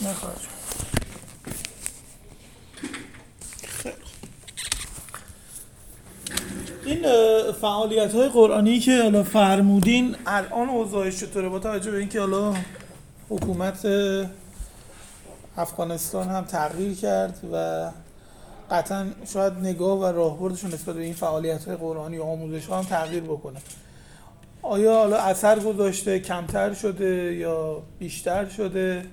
نخواهد. این فعالیت‌های قرآنی که حالا فرمودین الان اوضاعش چطوره با توجه به اینکه حالا حکومت افغانستان هم تغییر کرد و قطعا شاید نگاه و راهبردشون نسبت به این فعالیت‌های قرآنی و آموزش‌ها هم تغییر بکنه. آیا حالا اثر گذاشته، کمتر شده یا بیشتر شده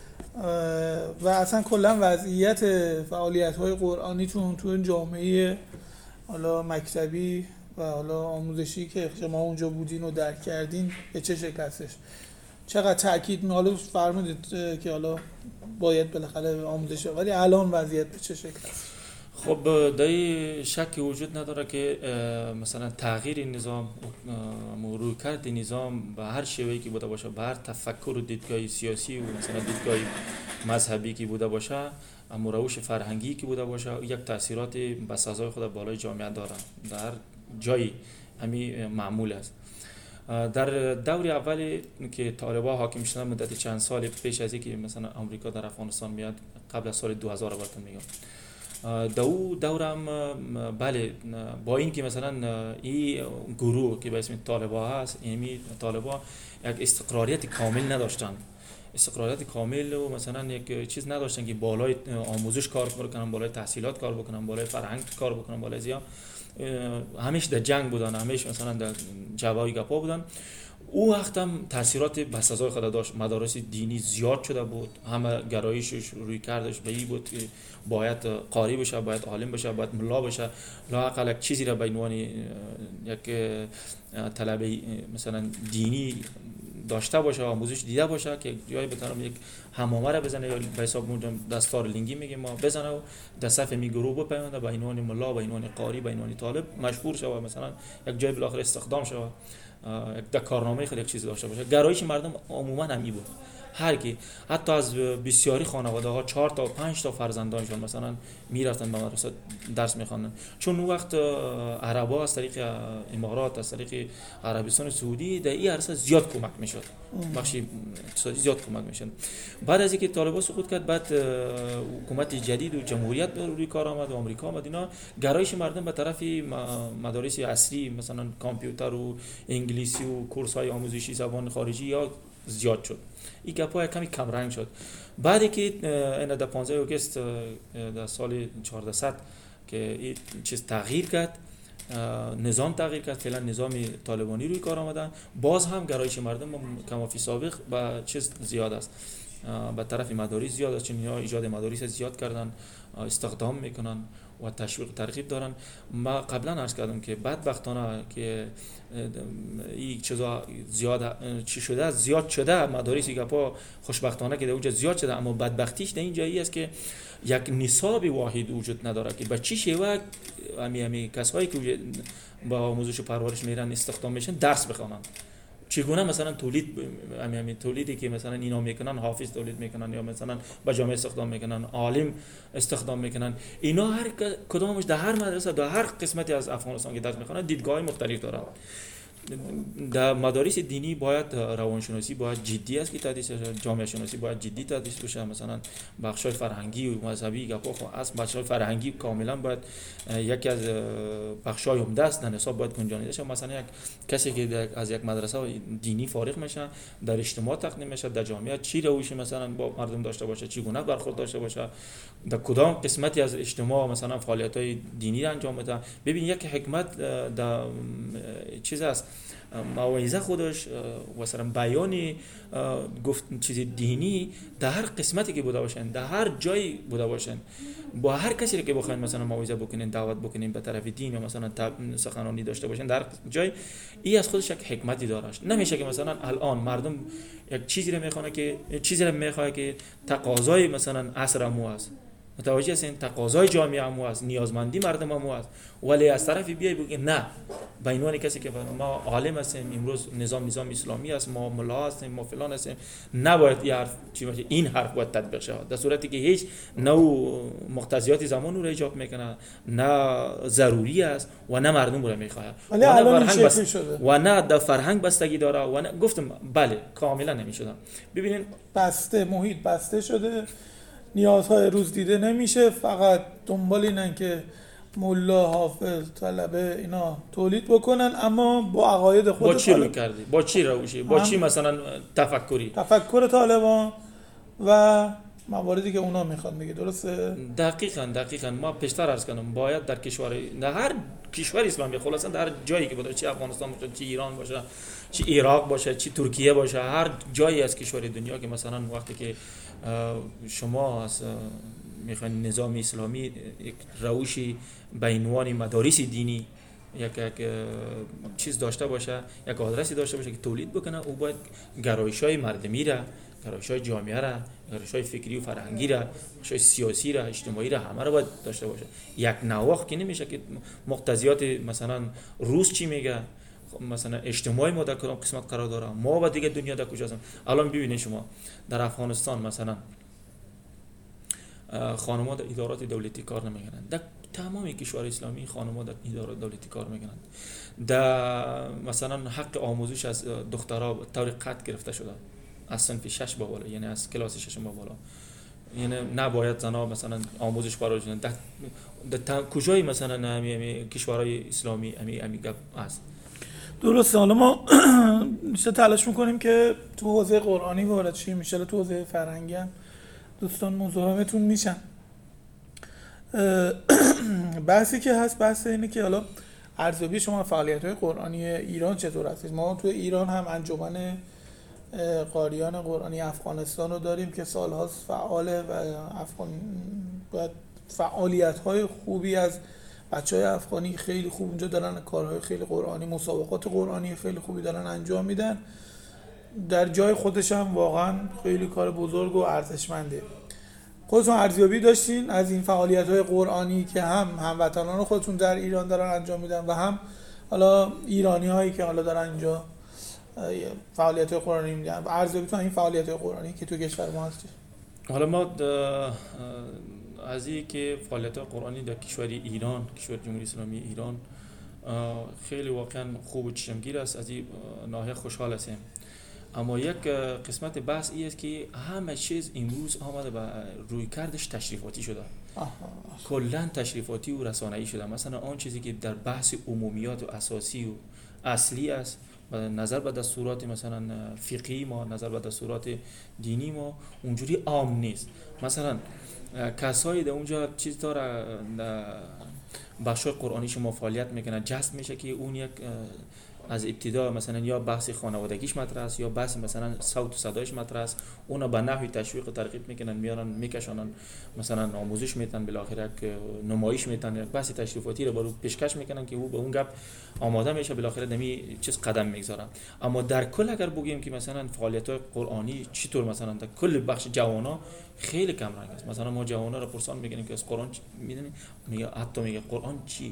و اصلا کلا وضعیت فعالیت‌های قرآنیتون تو جامعه حالا مکتبی و حالا آموزشی که شما اونجا بودین و درک کردین به چه شکل هستش؟ چقدر تاکید حالا فرمودید که حالا باید بالاخره آموزش، ولی الان وضعیت به چه شکل هست؟ خب دایی شکی وجود نداره که مثلا تغییر نظام، رویکرد نظام به هر شیوهی که بوده باشه، به هر تفکر و دیدگاه سیاسی و مثلا دیدگاه مذهبی که بوده باشه، اما روش فرهنگی که بوده باشه، یک تاثیرات بسازای خود بالای جامعه داره، در جایی همین معمول است. در دور اولی که طالبان حاکم شدن مدت چند سال پیش از اینکه مثلا آمریکا در افغانستان میاد، قبل از سال 2000 براتون میگم، دورم بله با این که مثلا این گروه که به اسم طالبان هست، این طالبان یک استقلاریت کامل نداشتن، استقلاریت کامل و مثلا یک چیز نداشتن که بالای آموزش کار بکنن، بالای تحصیلات کار بکنن، بالای فرهنگ کار بکنن، بالای زیاد همیشه در جنگ بودن، همیشه مثلا در جوای گپا بودن. او وقت هم تاثیرات بسازای خود داشت، مدارس دینی زیاد شده بود، همه گرایشش روی کردش به این بود که باید قاری بشه، باید عالم بشه، باید ملا بشه، لااقل یک چیزی را به عنوان یک طلبه مثلا دینی داشته باشه، آموزش دیده باشه که جایی بتونم یک حمامه را بزنه یا به حساب دستار لنگی میگیم ما بزنه و در صف می گروه بپیونده به عنوان ملا، به عنوان قاری، به عنوان طالب مشهور شه، مثلا یک جای بالاخره استخدام شه، یک کارنامه خیلی یک چیز داشته باشه. گرایش مردم عموما همین بود. هر کی حتی از بسیاری خانواده ها 4 تا 5 تا فرزندانشون مثلا میرفتن به مدرسه درس میخواندن، چون اون وقت عربا از طریق امارات، از طریق عربستان سعودی در این عرصه زیاد کمک میشد، بخش اقتصادی زیاد کمک میشد. بعد از اینکه طالبان سقوط کرد، بعد حکومت جدید و جمهوریت روی کار آمد و آمریکا آمد، اینا گرایش مردم به طرف مدارس اصلی مثلا کامپیوتر و انگلیسی و کورس های آموزشی زبان خارجی یا زیاد شد. این گپا کمی کم رنگ شد. بعدی که این در 15 آگوست در سال 1400 که این چیز تغییر کرد، نظام تغییر کرد، فعلا نظام طالبانی روی کار آمدن، باز هم گرایش مردم کمافی سابق به چیز زیاد است، به طرف مدارس زیاد است، چون اینا ایجاد مدارس زیاد کردن، استخدام میکنن و تشویق ترغیب دارن. ما قبلا عرض کردم که بدبختانه که این چیزا زیاد چی شده، زیاد شده مدارسی که پا خوشبختانه که در اونجا زیاد شده، اما بدبختیش در این جایی است که یک نصاب واحد وجود نداره که به چی شیوه همی کسایی که با آموزش و پرورش میرن استخدام میشن درس بخونن، چگونه مثلا تولیدی که مثلا اینا میکنن، حافظ تولید میکنن یا مثلا با جامعه استخدام میکنن، عالم استخدام میکنن، اینا هر کدامش در هر مدرسه در هر قسمتی از افغانستان که درس میخونن دیدگاه مختلف داره. در مدارس دینی باید روانشناسی باید جدی است که تدریس بشه، جامعه شناسی باید جدی تدریس بشه، مثلا بخشای فرهنگی و مذهبی گپا از بخشای فرهنگی کاملا باید یکی از بخشای عمده است در حساب باید گنجانیده شه. مثلا یک کسی که از یک مدرسه دینی فارغ میشه، در اجتماع تقدیم میشه، در جامعه چی روشی مثلا با مردم داشته باشه، چگونه برخورد داشته باشه، در کدام قسمتی از اجتماع مثلا فعالیت‌های دینی را انجام بده. ببین یک حکمت در چیز است، موعظه خودش مثلا بیان گفت چیز دینی در هر قسمتی که بوده باشن، در هر جایی بوده باشن، با هر کسی که بخواین مثلا موعظه بکنین، دعوت بکنین به طرف دین یا مثلا سخنرانی داشته باشن در جای، این از خودش یک حکمتی داره. نمیشه که مثلا الان مردم یک چیزی رو میخوانه که چیزی رو میخواد که تقاضای مثلا عصر مو است، متوجه هستین تقاضای جامعه هم هست، نیازمندی مردم هم هست، ولی از طرفی بیای بگی نه به عنوان کسی که ما عالم هستیم امروز نظام اسلامی است، ما ملا هستیم، ما فلان هستیم، نباید این حرف چی باشه، این حرف باید تطبیق شود، در صورتی که هیچ نوع مقتضیات زمان رو ایجاب میکنه، نه ضروری است و نه مردم رو میخواد و نه در فرهنگ بستگی داره و نه گفتم بله کاملا نمیشد. ببینین بسته، محیط بسته شده، نیازهای روز دیده نمیشه، فقط دنبال اینن که ملا، حافظ، طلبه اینا تولید بکنن، اما با عقاید خود با چی رو کردی؟ با چی روشی؟ با چی مثلا تفکر طالبان و مواردی که اونا میخواد میگه. درسته؟ دقیقاً ما پیشتر عرض کردم باید در هر کشور اسلامی، خلاصا در جایی که باشه، چه افغانستان باشه، چه ایران باشه، چه عراق باشه، چه ترکیه باشه، هر جایی از کشور دنیا که مثلا وقتی که شما از میخواین نظام اسلامی یک روشی به عنوان مدارس دینی یک چیز داشته باشه، یک آدرسی داشته باشه که تولید بکنه، او باید گرایش‌های مردمی را، گرایش‌های جامعه را، گرایش‌های فکری و فرهنگی را، گرایش‌های سیاسی را، اجتماعی را همه را باید داشته باشه. یک نواخت که نمیشه که مقتضیات مثلا روز چی میگه، مثلا اجتماعی ما در کدام قسمت قرار داره، ما و دیگه دنیا در کجاست. الان ببینید شما در افغانستان مثلا خانم‌ها در ادارات دولتی کار نمیکنن، در تمام کشور اسلامی خانم‌ها در ادارات دولتی کار میکنن، در مثلا حق آموزش از دخترها طور قطع گرفته شده از صنف 6 به بالا، یعنی از کلاس 6 به بالا، یعنی نباید زنها مثلا آموزش برای در کجای مثلا کشورهای اسلامی امی گپ است. درسته. حالا ما بیشتر تلاش میکنیم که تو حوزه قرآنی وارد شیم، میشه تو حوزه فرهنگی هم دوستان مزاحمتون میشن. بحثی که هست بحث اینه که حالا ارزیابی شما فعالیت‌های قرآنی ایران چطور هست؟ ما تو ایران هم انجمن قاریان قرآنی افغانستان رو داریم که سال‌هاست فعاله و باید فعالیت‌های خوبی از بچه‌های افغانی خیلی خوب اونجا دارن، کارهای خیلی قرآنی، مسابقات قرآنی خیلی خوبی دارن انجام میدن، در جای خودش هم واقعا خیلی کار بزرگ و ارزشمنده. خودتون ارزیابی داشتین از این فعالیت‌های قرآنی که هم هموطنان خودتون در ایران دارن انجام میدن و هم حالا ایرانی‌هایی که حالا دارن اینجا فعالیت‌های قرآنی میدن، ارزیابیتون این فعالیت‌های قرآنی که تو کشور ما هست؟ حالا ما از این که فعالیت قرآنی در کشور ایران، کشور جمهوری اسلامی ایران خیلی واقعا خوب و چشمگیر است، از این ناحیه خوشحال هستیم. اما یک قسمت بحث این است که همه چیز امروز آمده به روی کردش تشریفاتی شده، کلا تشریفاتی و رسانه‌ای شده. مثلا آن چیزی که در بحث عمومیات و اساسی و اصلی است نظر به دستورات مثلا فقهی ما، نظر به دستورات دینی ما اونجوری عام نیست. مثلا کسایی در اونجا چیز داره بخشای قرآنی شما فعالیت میکنن، جذب میشه که اون یک از ابتدا مثلا یا بحث خانوادگیش مطرح است یا بحث مثلا صوت و صدایش مطرح است، اونا به نحوی تشویق و ترغیب میکنن، میارن میکشونن، مثلا آموزش میدن، بالاخره نمایش میدن، بحث تشریفاتی رو برای پیشکش میکنن که او به اون گپ آماده میشه، بالاخره دمی چیز قدم میگذارن. اما در کل اگر بگیم که مثلا فعالیت‌های قرآنی چطور مثلا در کل بخش جوانا خیلی کم رنگ است. مثلا ما جوانا رو پرسان میکنیم که از قرآن میدونی، میگه حتی میگه قرآن چی؟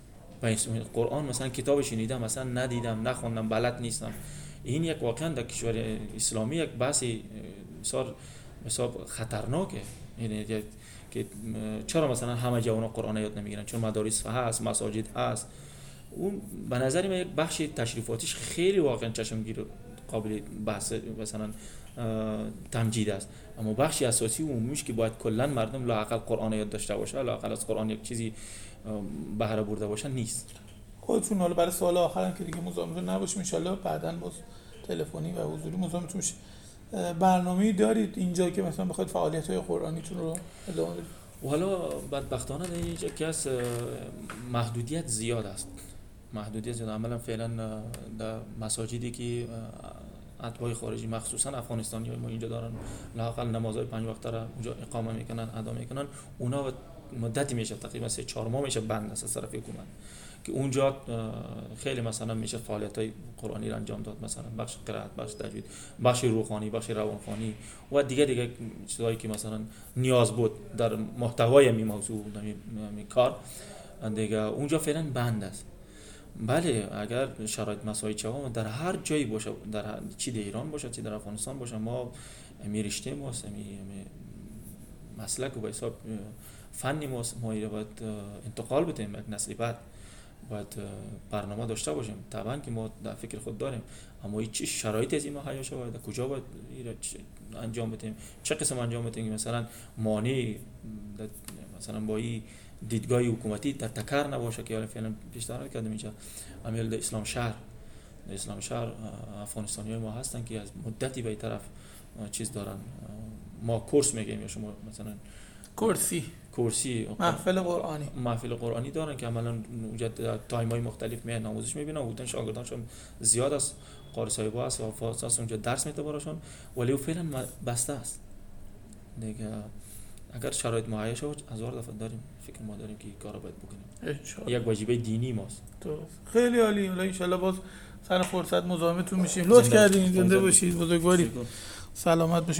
قرآن مثلا کتاب شنیدم مثلا ندیدم، نخوندم، بلد نیستم. این یک واقعا در کشور اسلامی یک بحثی بسیار خطرناکه، یعنی که چرا مثلا همه جوانا قرآن یاد نمیگیرن؟ چون مدارس هست، مساجد هست. اون به نظر من یک بخش تشریفاتیش خیلی واقعا چشمگیر قابل بحث مثلا تمجید است، اما بخشی اساسی و عمومیش که باید کلا مردم لااقل قرآن یاد داشته باشه، لااقل از قرآن یک چیزی بهره برده باشن نیست. خودتون حالا برای سوال آخرم که دیگه مزاحمتون نباشیم، ان شاءالله بعداً باز تلفنی و حضوری مزاحمتون میشه. برنامه‌ای دارید اینجا که مثلا بخواید فعالیت‌های قرآنیتون رو ادامه بدید؟ حالا بدبختانه در اینجا که از محدودیت زیاد است، محدودیت زیاد. عملا فعلا در مساجدی که اتباع خارجی مخصوصا افغانستانی ما اینجا دارن لااقل نمازهای 5 وقته را اونجا اقامه میکنن، ادا میکنن، اونا مدتی میشه، تقریبا 3-4 ماه میشه بند است از طرف حکومت، که اونجا خیلی مثلا میشه فعالیت‌های قرآنی را انجام داد، مثلا بخش قرائت، بخش تجوید، بخش روحانی، بخش روانخوانی و دیگه چیزایی که مثلا نیاز بود در محتوای این موضوع این کار دیگه اونجا فعلا بند است. بله اگر شرایط مساعد شود در هر جایی باشه، در چی در ایران باشه چی در افغانستان باشه، ما رشته ماست، مسلک و به حساب فنی ماست، ما باید انتقال بدیم یک نسل بعد، باید برنامه داشته باشیم. طبعا که ما در فکر خود داریم، اما چه شرایطی از این مهیا شود، کجا باید انجام بدیم، چه قسم انجام بدیم که مثلا مانع مثلا با این دیدگاه حکومتی در تکرار نباشه که فعلا پیشنهاد کردم اینجا عمل در اسلام شهر افغانستانیای ما هستن که از مدتی به طرف چیز دارن، ما کورس میگیم یا شما مثلا کورسی محفل قرآنی دارن که عملا اونجا تایم‌های مختلف میان آموزش میبینن، بودن شاگردانشون زیاد است، قاری صاحب‌ها هست و فاضل است اونجا درس میده براشون، ولی فعلا بسته است دیگه. اگر شرایط مهیا شد 1000 دفعه داریم فکر ما داریم که این کارو باید بکنیم، یک واجبه دینی ماست. درست، خیلی عالی. ان شاءالله باز سر فرصت مزاحمتون میشیم. لطف کردین، زنده باشید، بزرگوارید، سلامت باشید.